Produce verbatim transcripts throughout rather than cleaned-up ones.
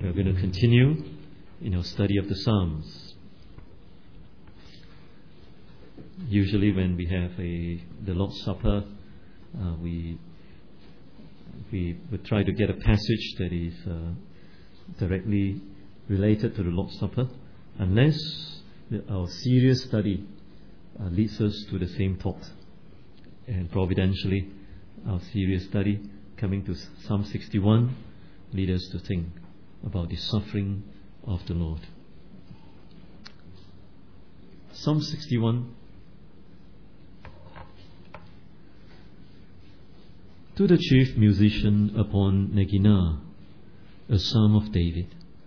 We're going to continue in our study of the Psalms. Usually when we have a the Lord's Supper, uh, we we would try to get a passage that is uh, directly related to the Lord's Supper, unless the, our serious study uh, leads us to the same thought. And providentially, our serious study coming to Psalm sixty-one leads us to think about the suffering of the Lord. Psalm sixty-one. To the chief musician upon Negina, a psalm of David.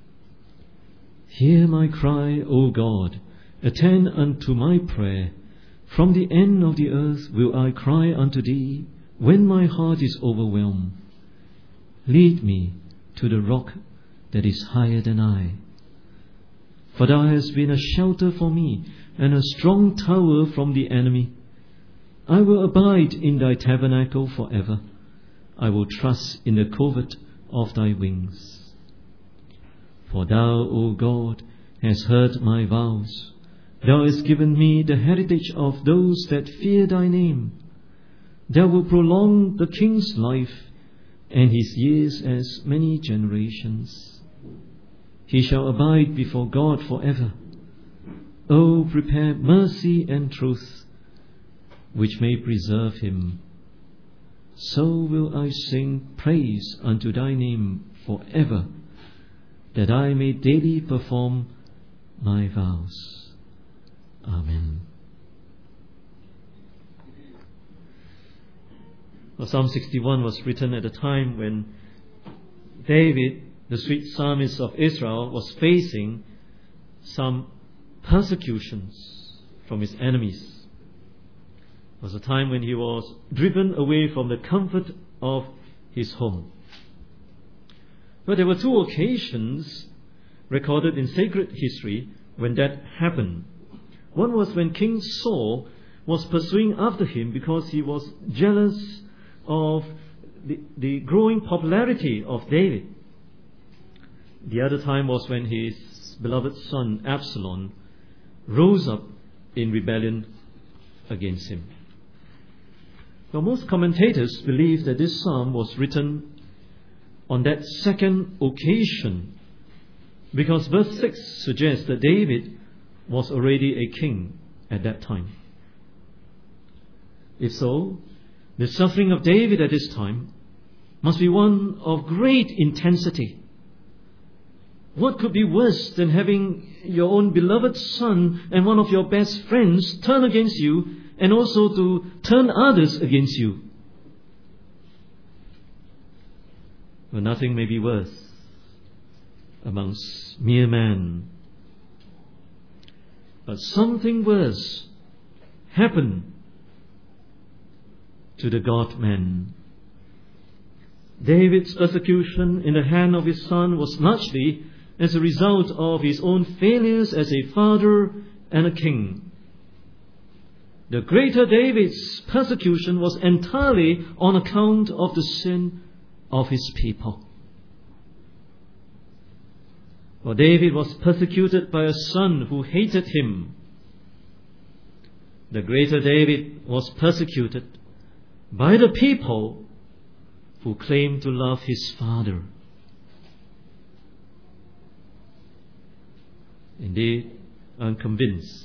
Hear my cry, O God, attend unto my prayer. From the end of the earth will I cry unto thee, when my heart is overwhelmed. Lead me to the rock that is higher than I. For thou hast been a shelter for me, and a strong tower from the enemy. I will abide in thy tabernacle forever. I will trust in the covert of thy wings. For thou, O God, hast heard my vows. Thou hast given me the heritage of those that fear thy name. Thou wilt prolong the king's life, and his years as many generations. He shall abide before God forever. O prepare mercy and truth, which may preserve him. So will I sing praise unto thy name forever, that I may daily perform my vows. Amen. Well, Psalm sixty-one was written at a time when David, the sweet psalmist of Israel, was facing some persecutions from his enemies. It was a time when he was driven away from the comfort of his home. But there were two occasions recorded in sacred history when that happened. One was when King Saul was pursuing after him because he was jealous of the, the growing popularity of David. The other time was when his beloved son Absalom rose up in rebellion against him. Now, most commentators believe that this psalm was written on that second occasion, because verse six suggests that David was already a king at that time. If so, the suffering of David at this time must be one of great intensity. What could be worse than having your own beloved son and one of your best friends turn against you, and also to turn others against you? Well, nothing may be worse amongst mere man. But something worse happened to the God-man. David's persecution in the hand of his son was largely as a result of his own failures as a father and a king. The greater David's persecution was entirely on account of the sin of his people. For David was persecuted by a son who hated him. The greater David was persecuted by the people who claimed to love his father. Indeed, I'm convinced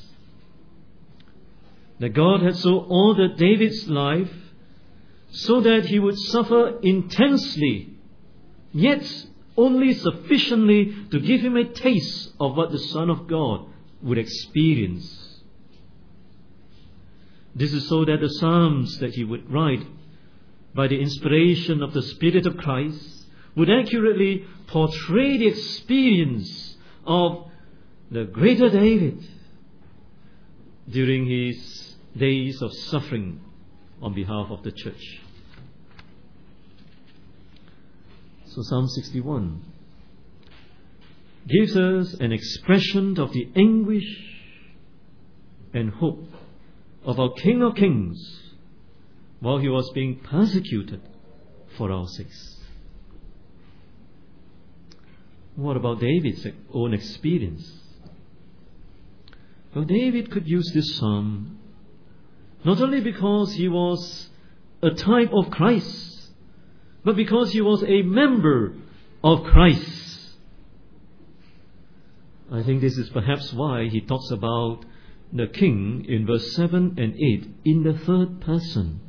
that God had so ordered David's life so that he would suffer intensely, yet only sufficiently to give him a taste of what the Son of God would experience. This is so that the Psalms that he would write by the inspiration of the Spirit of Christ would accurately portray the experience of the greater David during his days of suffering on behalf of the church. So Psalm sixty-one gives us an expression of the anguish and hope of our King of Kings while he was being persecuted for our sakes. What about David's own experience? Well, David could use this psalm not only because he was a type of Christ, but because he was a member of Christ. I think this is perhaps why he talks about the king in verse seven and eight in the third person.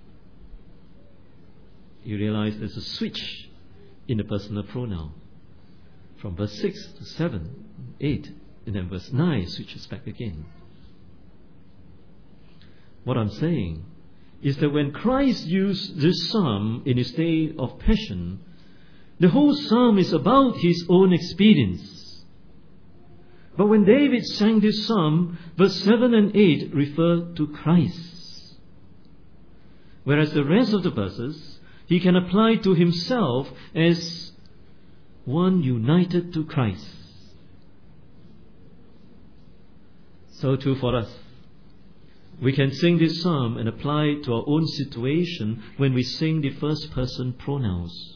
You realize there's a switch in the personal pronoun. From verse six to seven, eight, and then verse nine switches back again. What I'm saying is that when Christ used this psalm in his day of passion, the whole psalm is about his own experience. But when David sang this psalm, verse seven and eight refer to Christ. Whereas the rest of the verses, he can apply to himself as one united to Christ. So too for us. We can sing this psalm and apply it to our own situation when we sing the first person pronouns.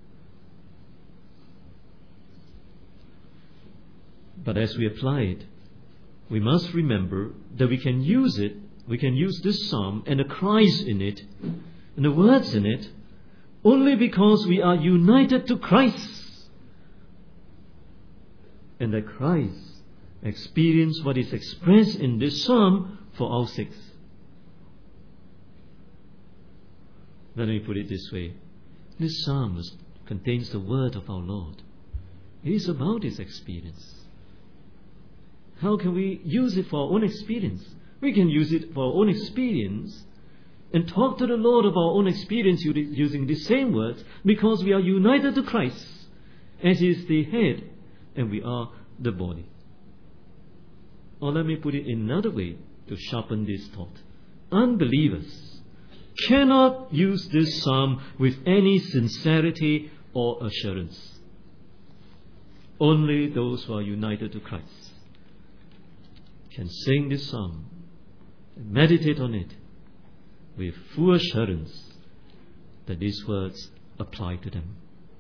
But as we apply it, we must remember that we can use it, we can use this psalm and the cries in it, and the words in it, only because we are united to Christ. And that Christ experienced what is expressed in this psalm for our sakes. Let me put it this way. This psalm contains the word of our Lord. It is about his experience. How can we use it for our own experience? We can use it for our own experience and talk to the Lord of our own experience using the same words because we are united to Christ as he is the head and we are the body. Or let me put it in another way to sharpen this thought. Unbelievers cannot use this psalm with any sincerity or assurance. Only those who are united to Christ can sing this psalm and meditate on it with full assurance that these words apply to them.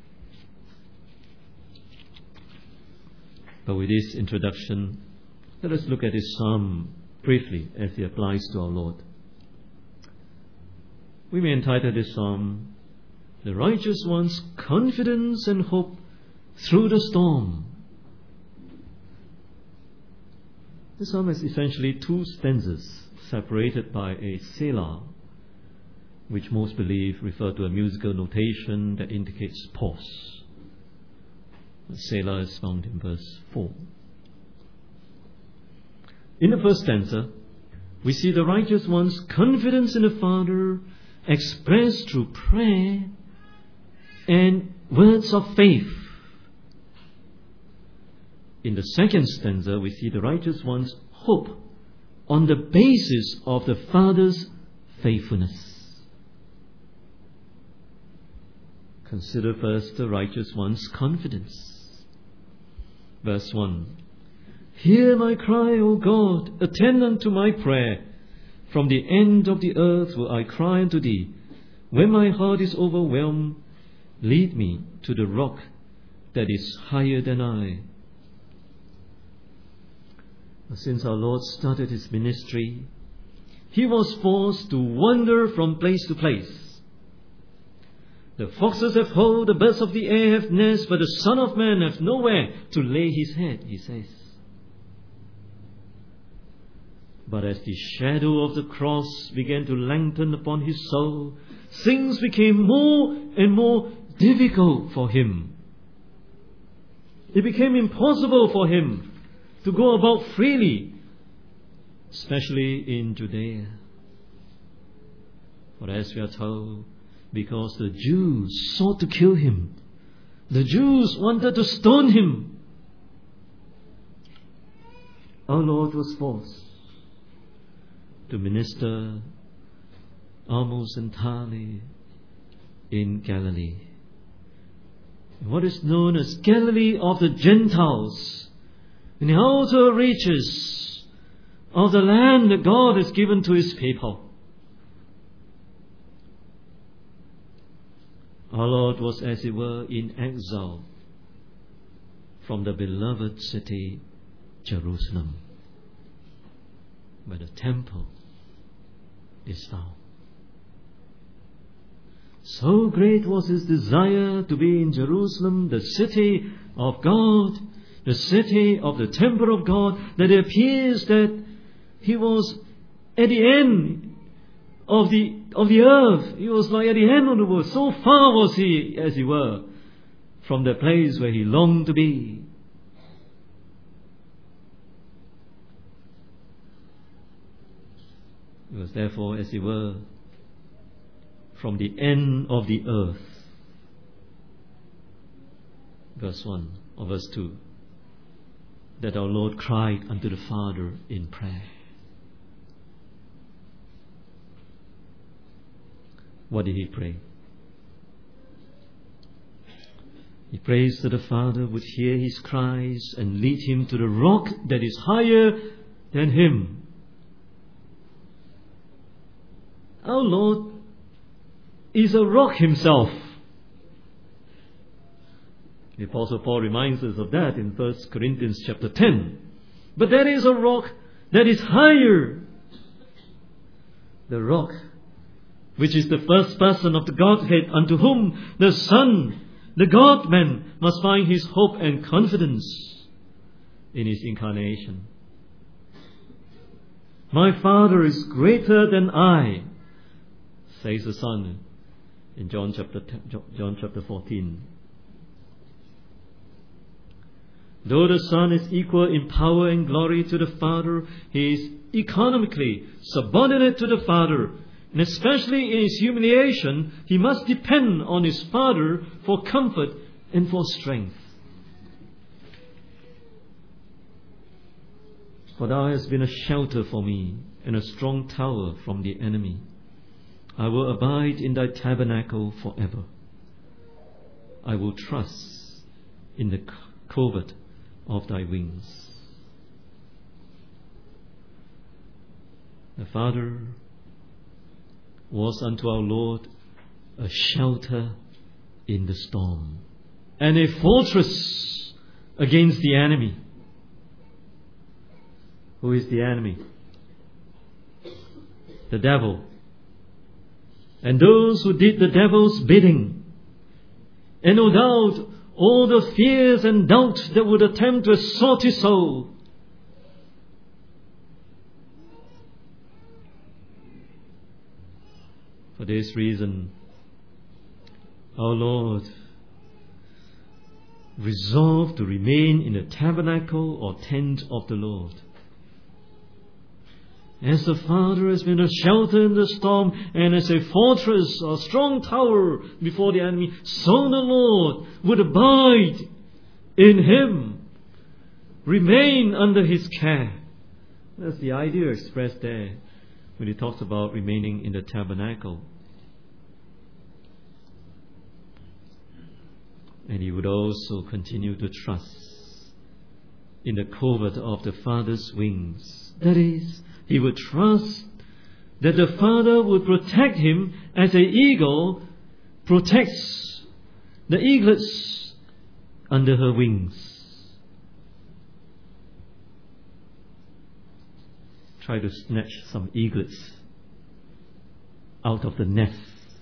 But with this introduction, let us look at this psalm briefly as it applies to our Lord. We may entitle this psalm, The Righteous One's Confidence and Hope Through the Storm. This psalm has essentially two stanzas separated by a selah, which most believe refer to a musical notation that indicates pause. The selah is found in verse four. In the first stanza, we see the righteous one's confidence in the Father expressed through prayer and words of faith. In the second stanza, we see the righteous one's hope on the basis of the Father's faithfulness. Consider first the righteous one's confidence. Verse one. Hear my cry, O God, attend unto my prayer. From the end of the earth will I cry unto thee. When my heart is overwhelmed, lead me to the rock that is higher than I. Since our Lord started his ministry, he was forced to wander from place to place. The foxes have holes, the birds of the air have nests, but the Son of Man hath nowhere to lay his head, he says. But as the shadow of the cross began to lengthen upon his soul, things became more and more difficult for him. It became impossible for him to go about freely, especially in Judea. For as we are told, because the Jews sought to kill him, the Jews wanted to stone him, our Lord was forced to minister almost entirely in Galilee. What is known as Galilee of the Gentiles, in the outer reaches of the land that God has given to his people. Our Lord was, as it were, in exile from the beloved city, Jerusalem, where the temple is found. So great was his desire to be in Jerusalem, the city of God, the city of the temple of God, that it appears that he was at the end of the of the earth. He was like at the end of the world. So far was he, as it were, from the place where he longed to be. It was therefore, as it were, from the end of the earth. Verse one or verse two. That our Lord cried unto the Father in prayer. What did he pray? He prays that the Father would hear his cries and lead him to the rock that is higher than him. Our Lord is a rock himself. The Apostle Paul reminds us of that in First Corinthians chapter ten. But there is a rock that is higher. The rock which is the first person of the Godhead, unto whom the Son, the God-man, must find his hope and confidence in his incarnation. My Father is greater than I, says the Son in John chapter John chapter fourteen. Though the Son is equal in power and glory to the Father, he is economically subordinate to the Father. And especially in his humiliation, he must depend on his Father for comfort and for strength. For thou hast been a shelter for me and a strong tower from the enemy. I will abide in thy tabernacle forever. I will trust in the covert of thy wings. The Father was unto our Lord a shelter in the storm and a fortress against the enemy. Who is the enemy? The devil. And those who did the devil's bidding. And no doubt all the fears and doubts that would attempt to assault his soul. For this reason, our Lord resolved to remain in the tabernacle or tent of the Lord. As the Father has been a shelter in the storm and as a fortress or strong tower before the enemy, so the Lord would abide in him, remain under his care. That's the idea expressed there when he talks about remaining in the tabernacle. And he would also continue to trust in the covert of the Father's wings. That is, he would trust that the Father would protect him as an eagle protects the eaglets under her wings. Try to snatch some eaglets out of the nest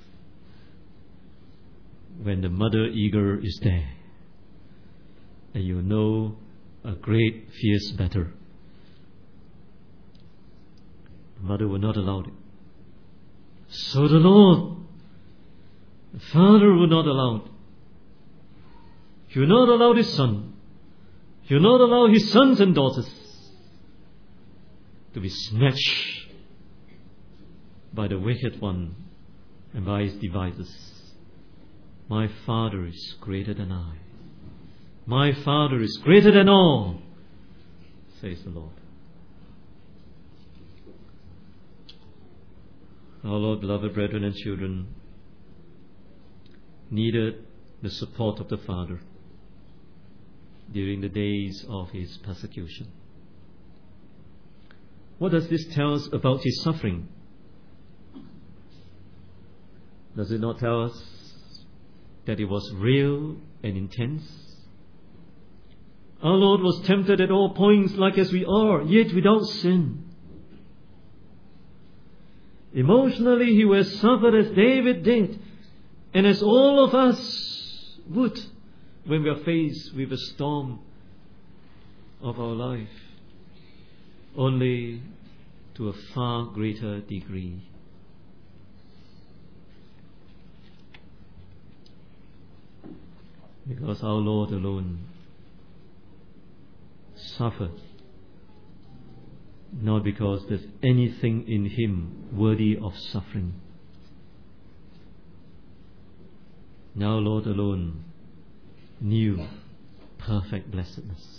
when the mother eagle is there, and you know a great fierce battle. The mother will not allow it. So the Lord, the Father, will not allow it. He will not allow his Son. He will not allow his sons and daughters to be snatched by the wicked one and by his devices. My Father is greater than I. My Father is greater than all, says the Lord. Our Lord, beloved brethren and children, needed the support of the Father during the days of his persecution. What does this tell us about his suffering? Does it not tell us that it was real and intense? Our Lord was tempted at all points like as we are, yet without sin. Emotionally, He was suffered as David did, and as all of us would when we are faced with a storm of our life, only to a far greater degree. Because our Lord alone suffered, not because there's anything in Him worthy of suffering. Now Lord alone knew perfect blessedness.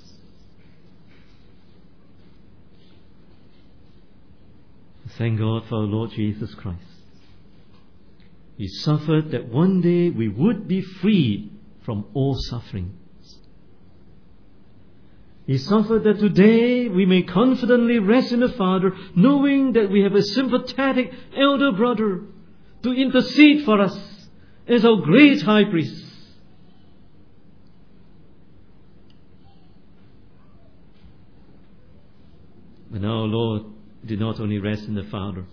Thank God for our Lord Jesus Christ. He suffered that one day we would be freed from all suffering. He suffered that today we may confidently rest in the Father, knowing that we have a sympathetic elder brother to intercede for us as our great high priest. But now our Lord did not only rest in the Father,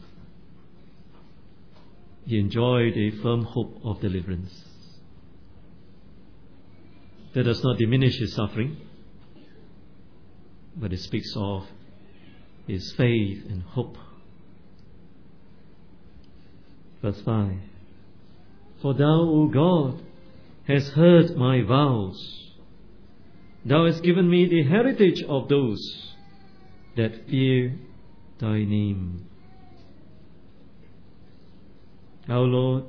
He enjoyed a firm hope of deliverance. That does not diminish His suffering, but it speaks of His faith and hope. Verse five. For Thou, O God, hast heard my vows. Thou hast given me the heritage of those that fear Thy name. Our Lord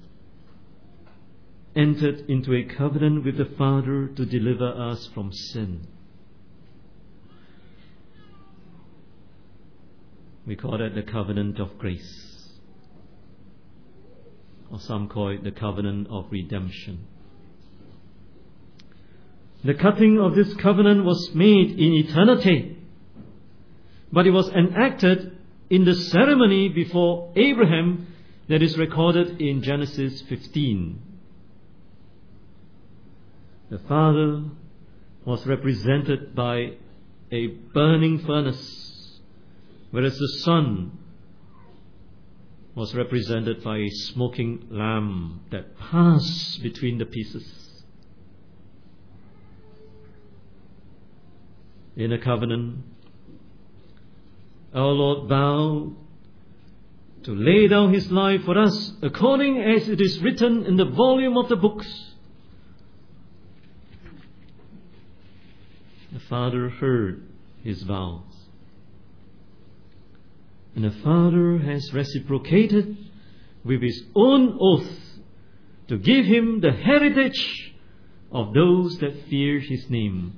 entered into a covenant with the Father to deliver us from sin. We call that the covenant of grace, or some call it the covenant of redemption. The cutting of this covenant was made in eternity, but it was enacted in the ceremony before Abraham that is recorded in Genesis fifteen. The Father was represented by a burning furnace, whereas the Son was represented by a smoking lamb that passed between the pieces. In a covenant, our Lord vowed to lay down His life for us according as it is written in the volume of the books. The Father heard His vows, and the Father has reciprocated with His own oath to give Him the heritage of those that fear His name.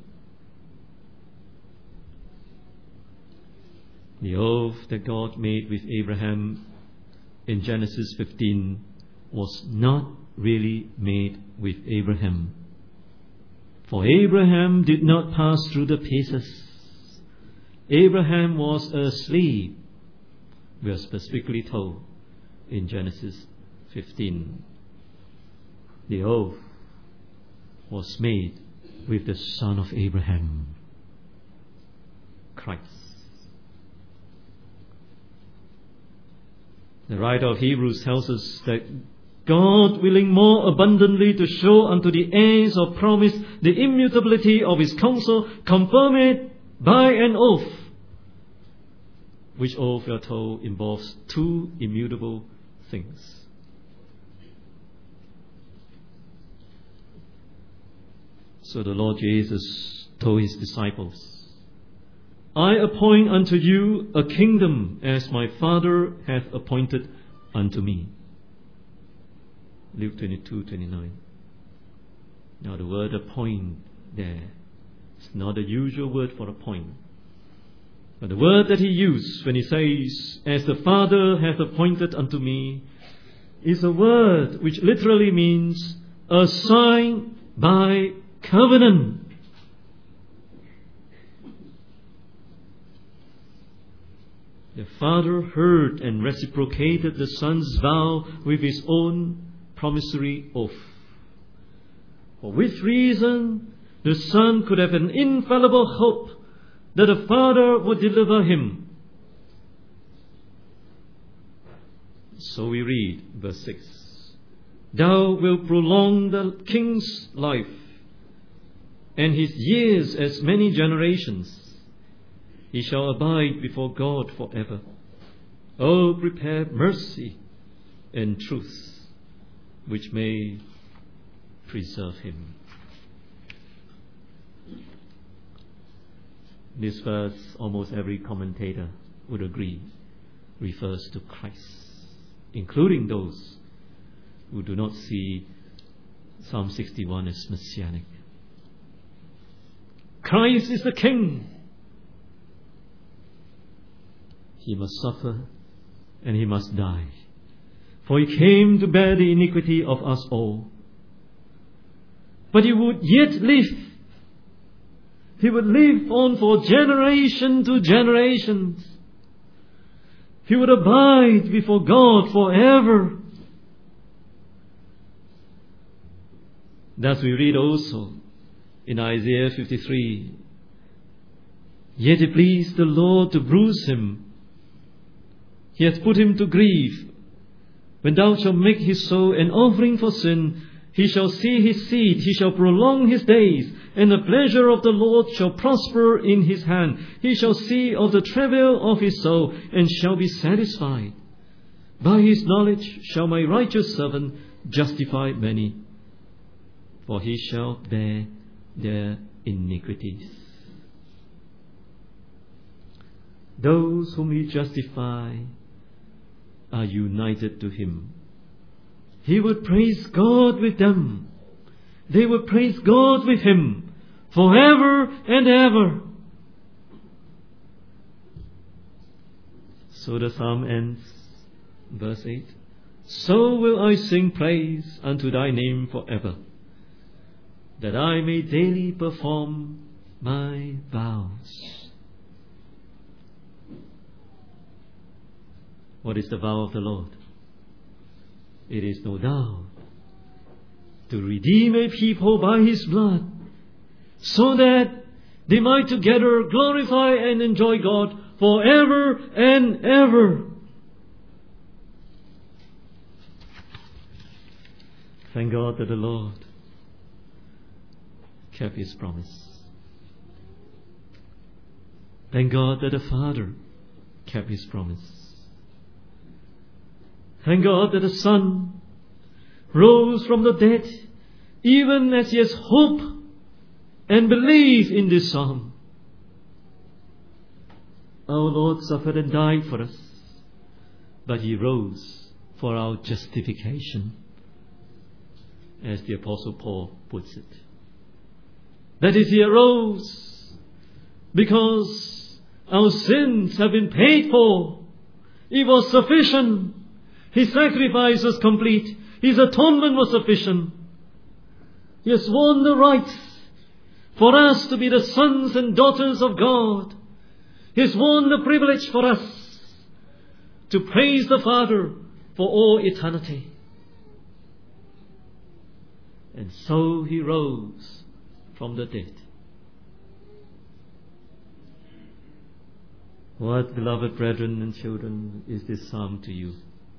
The oath that God made with Abraham in Genesis fifteen was not really made with Abraham. For Abraham did not pass through the paces. Abraham was asleep, we are specifically told in Genesis fifteen. The oath was made with the son of Abraham, Christ. The writer of Hebrews tells us that God, willing more abundantly to show unto the heirs of promise the immutability of His counsel, confirmed it by an oath, which oath, we are told, involves two immutable things. So the Lord Jesus told His disciples, I appoint unto you a kingdom as my Father hath appointed unto me. Luke twenty-two twenty-nine. Now the word appoint there is not the usual word for appoint. But the word that He used when He says, as the Father hath appointed unto me, is a word which literally means assigned by covenant. The Father heard and reciprocated the Son's vow with His own promissory oath. For which reason the Son could have an infallible hope that the Father would deliver him. So we read verse six. Thou wilt prolong the king's life, and his years as many generations. He shall abide before God forever. Oh, prepare mercy and truth, which may preserve him. This verse, almost every commentator would agree, refers to Christ, including those who do not see Psalm sixty-one as messianic. Christ is the King. He must suffer and he must die, for he came to bear the iniquity of us all. But he would yet live. He would live on for generation to generations. He would abide before God forever. Thus we read also in Isaiah fifty-three, yet it pleased the Lord to bruise him. He hath put him to grief. When thou shalt make his soul an offering for sin, he shall see his seed, he shall prolong his days, and the pleasure of the Lord shall prosper in his hand. He shall see of the travail of his soul, and shall be satisfied. By his knowledge shall my righteous servant justify many, for he shall bear their iniquities. Those whom he justify are united to him. He would praise God with them. They would praise God with him forever and ever. So the psalm ends, verse eight. So will I sing praise unto thy name forever, that I may daily perform my vows. What is the vow of the Lord? It is no doubt to redeem a people by his blood, so that they might together glorify and enjoy God forever and ever. Thank God that the Lord kept his promise. Thank God that the Father kept his promise. Thank God that the Son rose from the dead, even as he has hope and belief in this psalm. Our Lord suffered and died for us, but he rose for our justification, as the Apostle Paul puts it. That is, he arose because our sins have been paid for. It was sufficient. His sacrifice was complete. His atonement was sufficient. He has won the right for us to be the sons and daughters of God. He has won the privilege for us to praise the Father for all eternity. And so he rose from the dead. What, beloved brethren and children, is this psalm to you?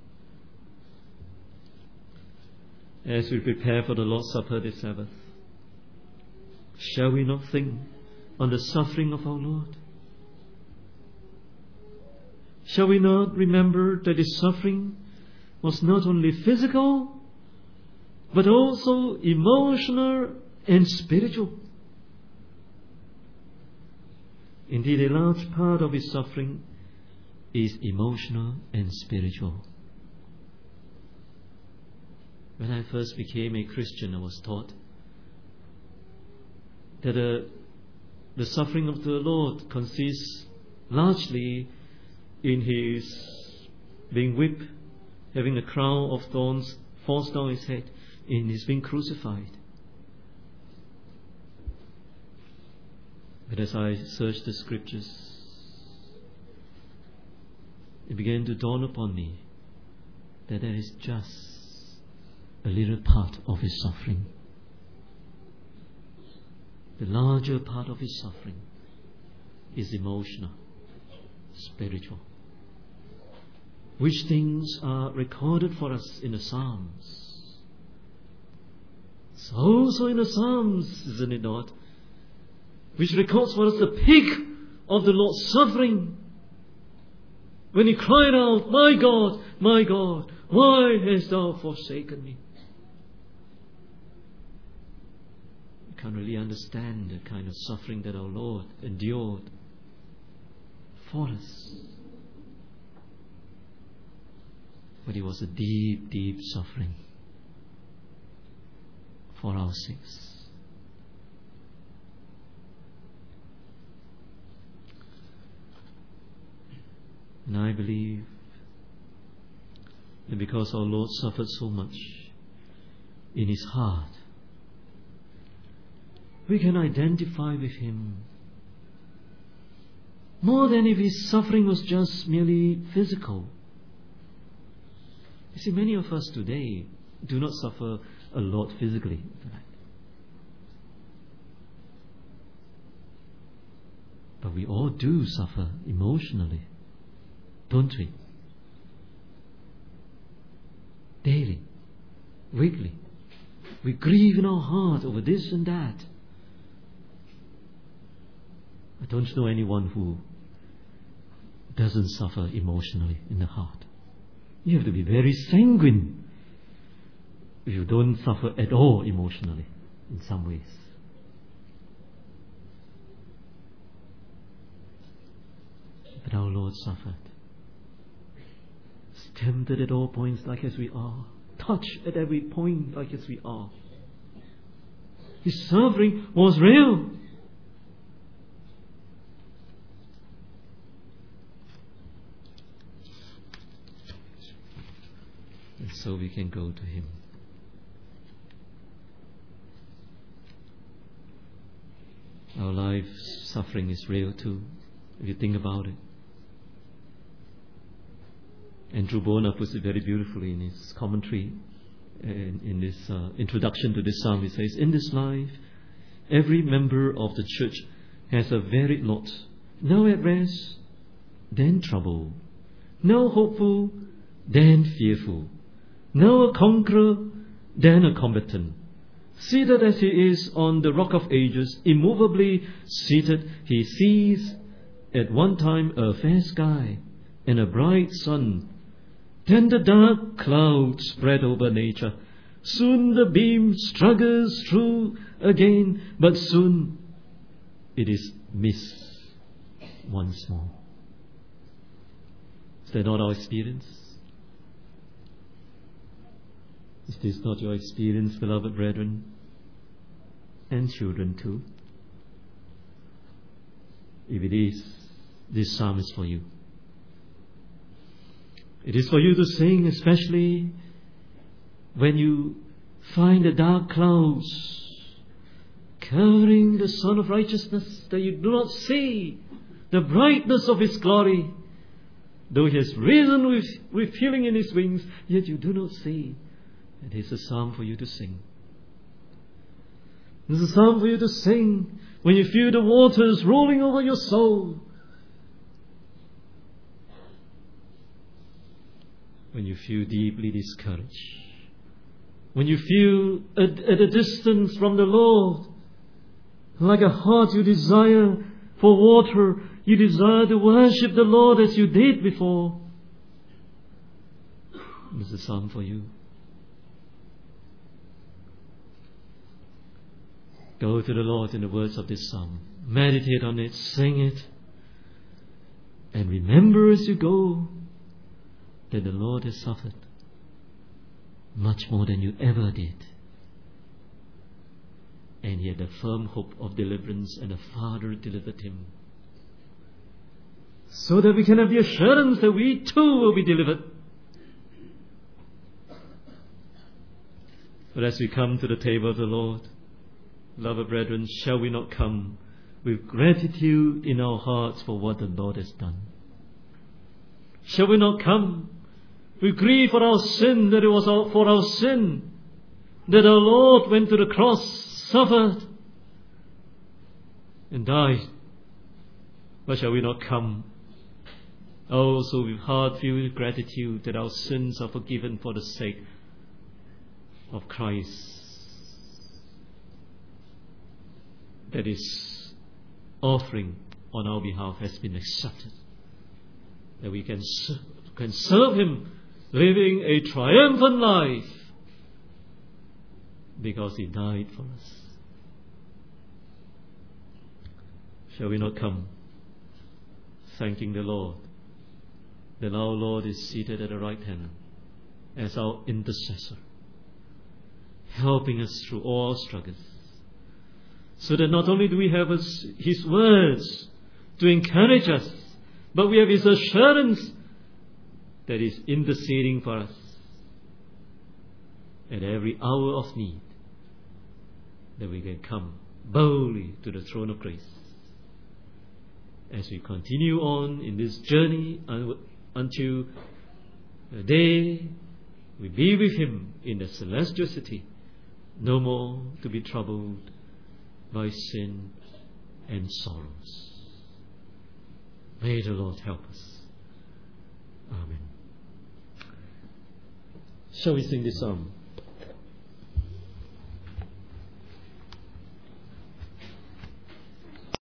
As we prepare for the Lord's Supper this Sabbath, shall we not think on the suffering of our Lord? Shall we not remember that his suffering was not only physical, but also emotional and spiritual? Indeed, a large part of his suffering is emotional and spiritual. When I first became a Christian, I was taught that uh, the suffering of the Lord consists largely in his being whipped, having a crown of thorns forced down his head, in his being crucified. But as I searched the scriptures, it began to dawn upon me that that is just a little part of his suffering. the larger part of his suffering is emotional, spiritual. Which things are recorded for us in the Psalms? It's also in the Psalms, isn't it not? Which records for us the peak of the Lord's suffering. When he cried out, "My God, my God, why hast thou forsaken me?" You can't really understand the kind of suffering that our Lord endured for us. But it was a deep, deep suffering for our sakes. And I believe that because our Lord suffered so much in his heart, we can identify with him more than if his suffering was just merely physical. You see, many of us today do not suffer a lot physically. But we all do suffer emotionally, don't we? Daily, weekly. We grieve in our heart over this and that. I don't know anyone who doesn't suffer emotionally in the heart. You have to be very sanguine if you don't suffer at all emotionally in some ways. But our Lord suffered. Tempted at all points like as we are. Touched at every point like as we are. His suffering was real. And so we can go to him. Our life's suffering is real too, if you think about it. Andrew Bonar puts it very beautifully in his commentary, in, in this uh, introduction to this psalm. He says, "In this life, every member of the church has a varied lot. Now at rest, then trouble. Now hopeful, then fearful. Now a conqueror, then a combatant. Seated as he is on the rock of ages, immovably seated, he sees at one time a fair sky and a bright sun. Then the dark clouds spread over nature. Soon the beam struggles through again, but soon it is missed once more." Is that not our experience? Is this not your experience, beloved brethren? And children too? If it is, this psalm is for you. It is for you to sing, especially when you find the dark clouds covering the Son of Righteousness, that you do not see the brightness of His glory. Though He has risen with, with healing in His wings, yet you do not see. It is a psalm for you to sing. It is a psalm for you to sing when you feel the waters rolling over your soul. When you feel deeply discouraged. When you feel at, at a distance from the Lord, like a heart you desire for water, you desire to worship the Lord as you did before. This is a psalm for you. Go to the Lord in the words of this psalm. Meditate on it, sing it, and remember as you go that the Lord has suffered much more than you ever did. And he had a firm hope of deliverance, and the Father delivered him. So that we can have the assurance that we too will be delivered. But as we come to the table of the Lord, beloved brethren, shall we not come with gratitude in our hearts for what the Lord has done? Shall we not come with grief for our sin, that it was for our sin that our Lord went to the cross, suffered, and died. But shall we not come also with heart-filled gratitude that our sins are forgiven for the sake of Christ? That His offering on our behalf has been accepted. That we can, can serve Him living a triumphant life because He died for us. Shall we not come thanking the Lord that our Lord is seated at the right hand as our intercessor, helping us through all struggles, so that not only do we have His words to encourage us, but we have His assurance that He is interceding for us at every hour of need, that we can come boldly to the throne of grace as we continue on in this journey until the day we be with Him in the celestial city, no more to be troubled by sin and sorrows. May the Lord help us. Amen. Shall we sing this psalm?